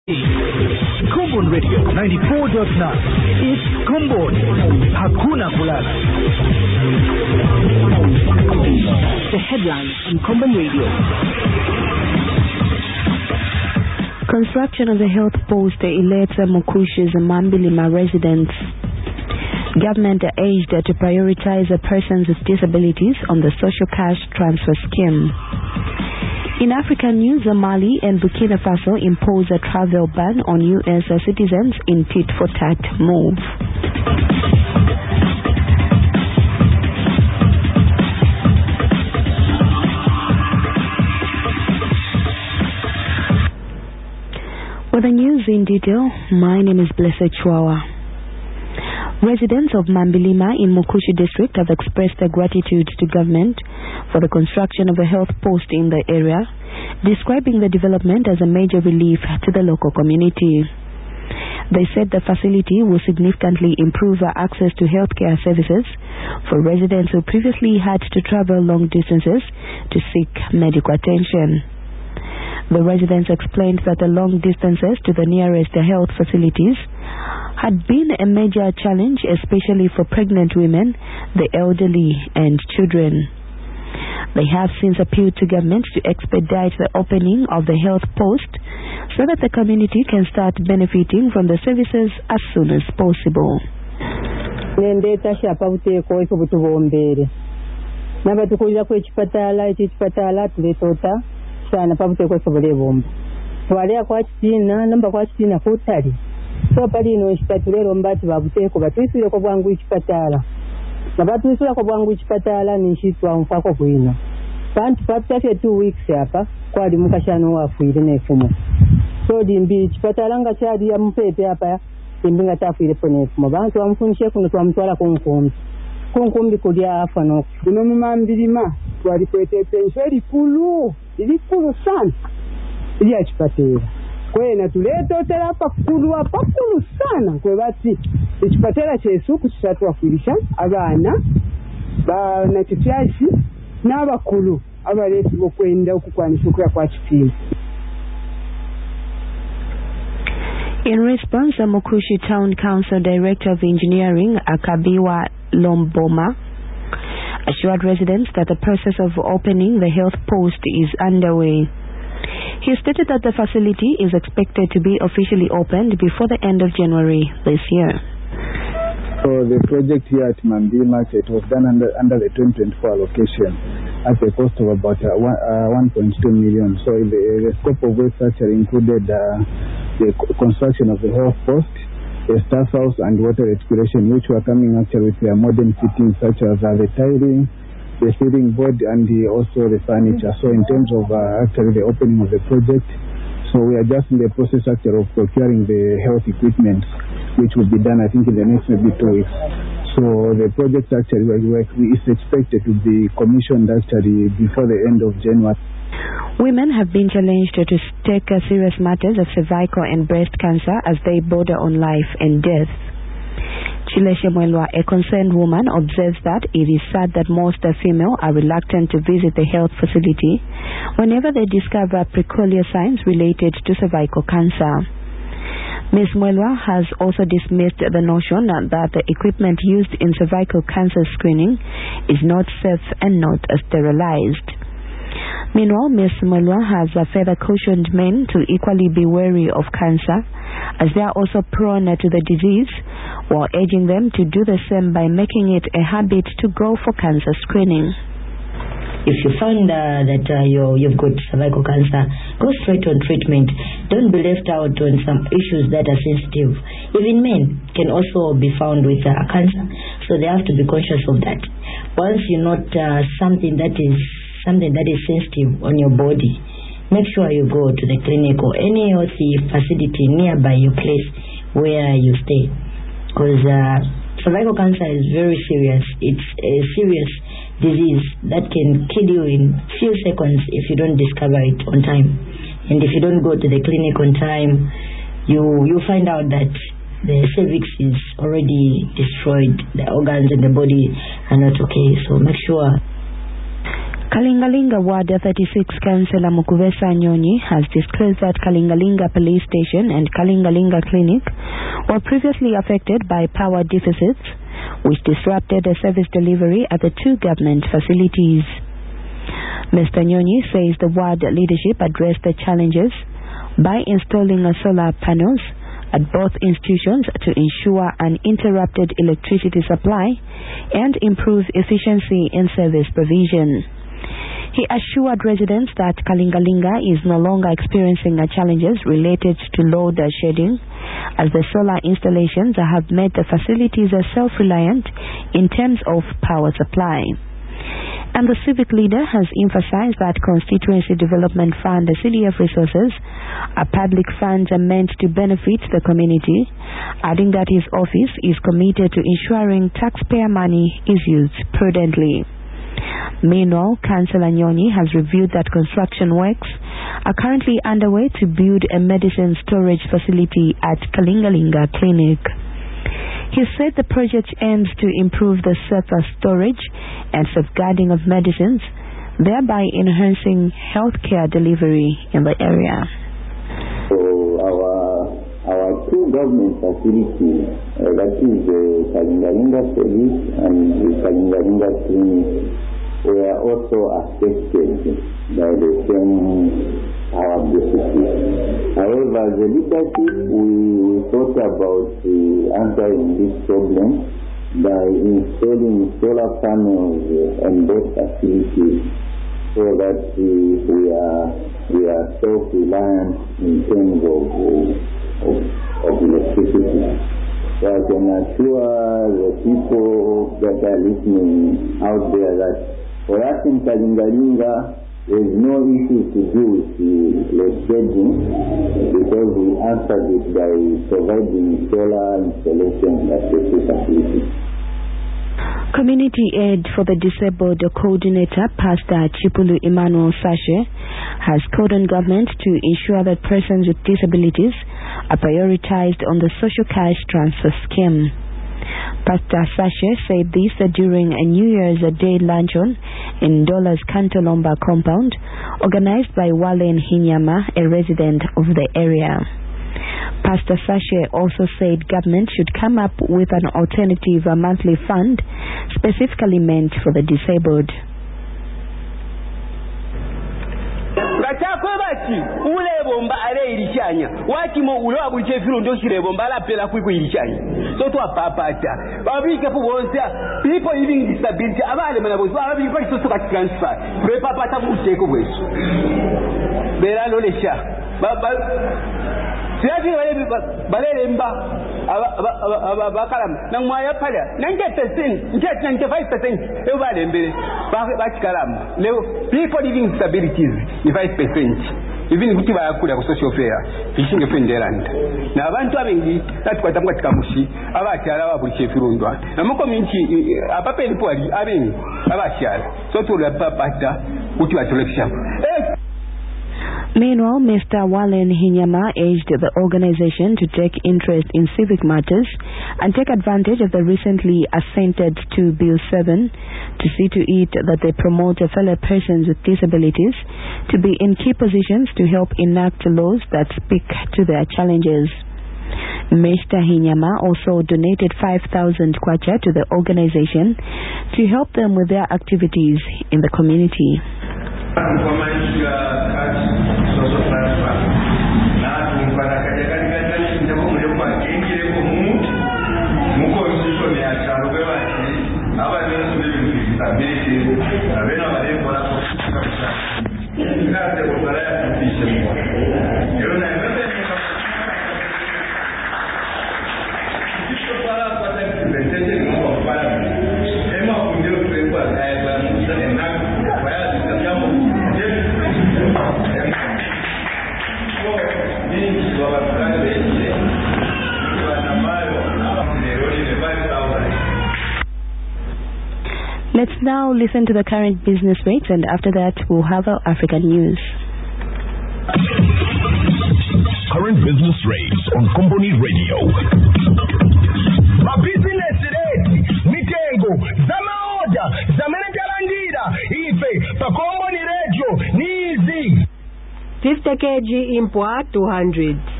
Combon Radio 94.9. It's Combon. Hakuna kulala. The headlines on Combon Radio. Construction of the health post elates Mukushu's Mambilima residents. Government urged to prioritize persons with disabilities on the social cash transfer scheme. In African news, Mali and Burkina Faso impose a travel ban on U.S. citizens in tit-for-tat move. With the news in detail, my name is Blessed Chwawa. Residents of Mambilima in Mukushu district have expressed their gratitude to government for the construction of a health post in the area, describing the development as a major relief to the local community. They said the facility will significantly improve access to healthcare services for residents who previously had to travel long distances to seek medical attention. The residents explained that the long distances to the nearest health facilities had been a major challenge, especially for pregnant women, the elderly, and children. They have since appealed to government to expedite the opening of the health post so that the community can start benefiting from the services as soon as possible. So palino ichitatulero mbati babuteko batwisire ko bwangu ichipatala nabatwisira ko bwangu ichipatala nishitwa mfako kuina bantu papita 2 weeks hapa kwali mukashano wafuire nefumo so dimbi ichipatala nga chali ya mpete hapa imbinga tafuire ponefumo bantu bamfunishe kuno twamtwala kunkumbi kulya afa no kuno Mambilima twali kwetete nseri kulu ilikulu sana ili achipatala kwena tuleta otera pakulu sana kwe bati ichipatera chesu kusatwa kulisha abana ba na kityashi n'abakulu abalesi bokwenda okukwanisha kwa chipimo. In response, the Mukushu Town Council Director of Engineering, Akabiwa Lomboma, assured residents that the process of opening the health post is underway. He stated that the facility is expected to be officially opened before the end of January this year. So the project here at Mambilima Market was done under the 2024 allocation at a cost of about 1.2 million. So the scope of work actually included the construction of the health post, the staff house and water recirculation, which were coming actually with their modern fittings such as the tiling, the ceiling board and also the furniture. So in terms of actually the opening of the project, so we are just in the process actually of procuring the health equipment, which will be done I think in the next maybe 2 weeks. So the project actually is expected to be commissioned actually before the end of January. Women have been challenged to take serious matters of cervical and breast cancer as they border on life and death. Chileshe Mwelwa, a concerned woman, observes that it is sad that most female are reluctant to visit the health facility whenever they discover peculiar signs related to cervical cancer. Ms. Mwelwa has also dismissed the notion that the equipment used in cervical cancer screening is not safe and not sterilized. Meanwhile, Ms. Mwelwa has further cautioned men to equally be wary of cancer as they are also prone to the disease, while urging them to do the same by making it a habit to go for cancer screening. If you find that you've got cervical cancer, go straight on treatment. Don't be left out on some issues that are sensitive. Even men can also be found with cancer, so they have to be conscious of that. Once you note something that is sensitive on your body, make sure you go to the clinic or any healthy facility nearby your place where you stay. Because cervical cancer is very serious. It's a serious disease that can kill you in few seconds if you don't discover it on time. And if you don't go to the clinic on time, you find out that the cervix is already destroyed. The organs in the body are not okay. So make sure. Kalingalinga Ward 36 Councillor Mukuvesa Nyonyi has disclosed that Kalingalinga Police Station and Kalingalinga Clinic were previously affected by power deficits, which disrupted the service delivery at the two government facilities. Mr. Nyonyi says the ward leadership addressed the challenges by installing solar panels at both institutions to ensure uninterrupted electricity supply and improve efficiency in service provision. He assured residents that Kalingalinga is no longer experiencing challenges related to load shedding, as the solar installations have made the facilities self-reliant in terms of power supply. And the civic leader has emphasized that Constituency Development Fund, the CDF resources, are public funds meant to benefit the community, adding that his office is committed to ensuring taxpayer money is used prudently. Meanwhile, Councillor Nyonyi has revealed that construction works are currently underway to build a medicine storage facility at Kalingalinga Clinic. He said the project aims to improve the safer storage and safeguarding of medicines, thereby enhancing healthcare delivery in the area. So our two government facilities, that is the Kalingalinga Police and the Kalingalinga Clinic, were also affected by the same power deficit. However, the leadership, we thought about answering this problem by installing solar panels on both facilities, so that we are self-reliant in terms of electricity. So I can assure the people that are listening out there that for us in Kalingalinga, there is no issue to do with load shedding, because we answered it by providing solar installation at the two facilities. Community Aid for the Disabled Coordinator, Pastor Chipulu Emmanuel Sashe, has called on government to ensure that persons with disabilities are prioritized on the social cash transfer scheme. Pastor Sashe said this during a New Year's Day luncheon in Dollars Cantolomba compound, organized by Walen Hinyama, a resident of the area. Pastor Sashe also said government should come up with an alternative monthly fund specifically meant for the disabled. Gachakwebati ule bomba ale ilishanya wati mo ulo abuchefiru ndo shire bomba la pela kwiku ilishanya so to apapata babike kubonza people living disability abale mana bozo abike kwa so ka transfer be papata kuteko bweso bela lo lesha baba siati wale balele mba abakalam nang maya pala nang 10% 95% ebale mbele ba chikalam leo people living disabilities 5%. Even if you are good social fair, fishing a Finland. Now, I want to that's what I'm going to come see. About Yara, which if you don't want. I'm a community, a paper party, I mean, about Yara. So to the papa, which you are to lecture. Meanwhile, Mr. Walen Hinyama urged the organization to take interest in civic matters and take advantage of the recently assented to Bill 7 to see to it that they promote fellow persons with disabilities to be in key positions to help enact laws that speak to their challenges. Mr. Hinyama also donated 5,000 kwacha to the organization to help them with their activities in the community. Let's now listen to the current business rates, and after that we'll have our African news. Current business rates on Company Radio. My business rate, Mitengo, Zamaoda, Zamanajarandira, Ife, Kakombo ni radio ni easy. 50 kg impwa 200.